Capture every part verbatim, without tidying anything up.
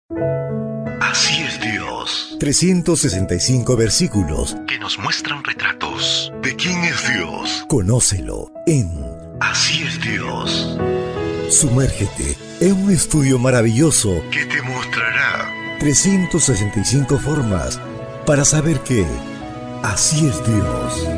Así es Dios. trescientos sesenta y cinco versículos Que nos muestran retratos de quién es Dios. Conócelo en Así es Dios. Sumérgete en un estudio maravilloso Que te mostrará trescientas sesenta y cinco formas para saber que así es Dios.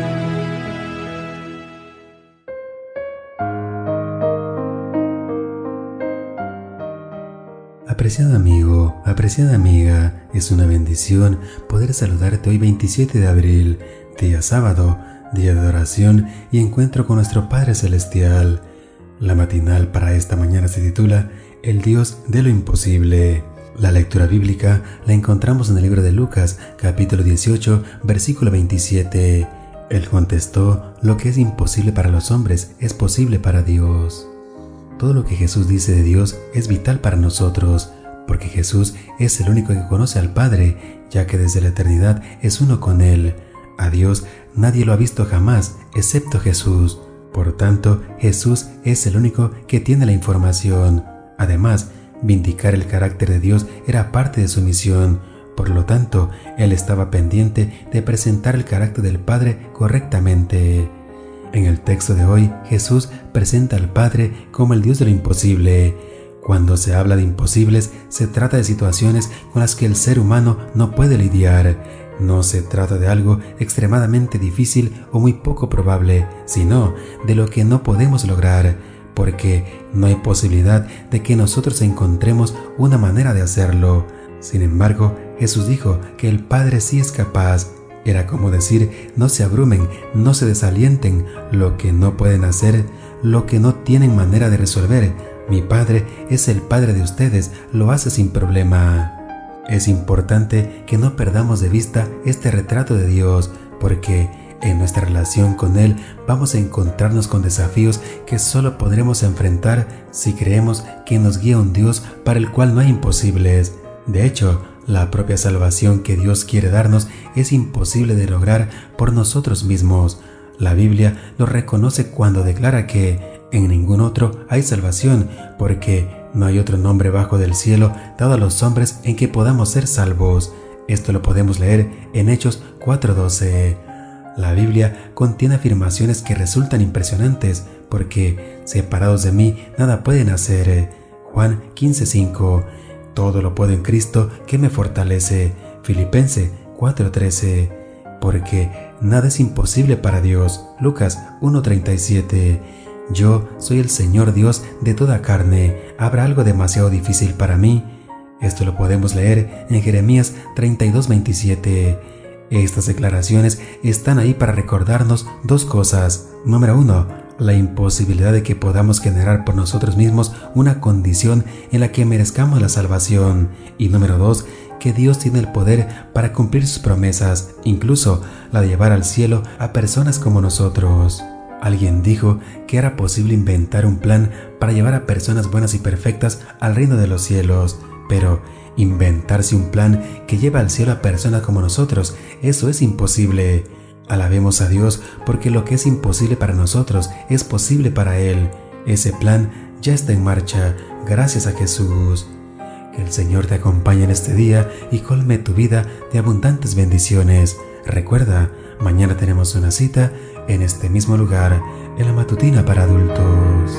Apreciado amigo, apreciada amiga, es una bendición poder saludarte hoy veintisiete de abril, día sábado, día de adoración y encuentro con nuestro Padre Celestial. La matinal para esta mañana se titula El Dios de lo imposible. La lectura bíblica la encontramos en el libro de Lucas, capítulo dieciocho, versículo veintisiete. Él contestó, lo que es imposible para los hombres es posible para Dios. Todo lo que Jesús dice de Dios es vital para nosotros, porque Jesús es el único que conoce al Padre, ya que desde la eternidad es uno con Él. A Dios nadie lo ha visto jamás, excepto Jesús. Por tanto, Jesús es el único que tiene la información. Además, vindicar el carácter de Dios era parte de su misión. Por lo tanto, Él estaba pendiente de presentar el carácter del Padre correctamente. En el texto de hoy, Jesús presenta al Padre como el Dios de lo imposible. Cuando se habla de imposibles, se trata de situaciones con las que el ser humano no puede lidiar. No se trata de algo extremadamente difícil o muy poco probable, sino de lo que no podemos lograr, porque no hay posibilidad de que nosotros encontremos una manera de hacerlo. Sin embargo, Jesús dijo que el Padre sí es capaz. Era como decir, no se abrumen, no se desalienten, lo que no pueden hacer, lo que no tienen manera de resolver. Mi Padre es el Padre de ustedes, lo hace sin problema. Es importante que no perdamos de vista este retrato de Dios, porque en nuestra relación con Él vamos a encontrarnos con desafíos que solo podremos enfrentar si creemos que nos guía un Dios para el cual no hay imposibles. De hecho, la propia salvación que Dios quiere darnos es imposible de lograr por nosotros mismos. La Biblia lo reconoce cuando declara que en ningún otro hay salvación, porque no hay otro nombre bajo del cielo dado a los hombres en que podamos ser salvos. Esto lo podemos leer en Hechos cuatro doce. La Biblia contiene afirmaciones que resultan impresionantes, porque separados de mí nada pueden hacer. Juan quince cinco. Todo lo puedo en Cristo que me fortalece. Filipenses cuatro trece. Porque nada es imposible para Dios. Lucas uno treinta y siete. Yo soy el Señor Dios de toda carne. ¿Habrá algo demasiado difícil para mí? Esto lo podemos leer en Jeremías treinta y dos veintisiete. Estas declaraciones están ahí para recordarnos dos cosas. Número uno, la imposibilidad de que podamos generar por nosotros mismos una condición en la que merezcamos la salvación. Y número dos, que Dios tiene el poder para cumplir sus promesas, incluso la de llevar al cielo a personas como nosotros. Alguien dijo que era posible inventar un plan para llevar a personas buenas y perfectas al reino de los cielos, pero inventarse un plan que lleva al cielo a personas como nosotros, eso es imposible. Alabemos a Dios porque lo que es imposible para nosotros es posible para Él. Ese plan ya está en marcha, gracias a Jesús. Que el Señor te acompañe en este día y colme tu vida de abundantes bendiciones. Recuerda, mañana tenemos una cita en este mismo lugar, en la matutina para adultos.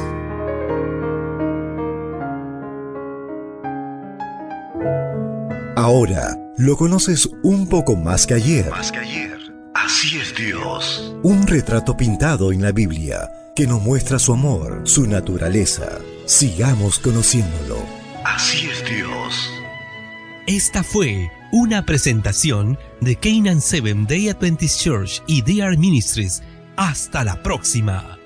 Ahora lo conoces un poco más que ayer. Más que ayer. Así es Dios. Un retrato pintado en la Biblia que nos muestra su amor, su naturaleza. Sigamos conociéndolo. Así es Dios. Esta fue una presentación de Canaan Seventh Day Adventist Church y D R Ministries. Hasta la próxima.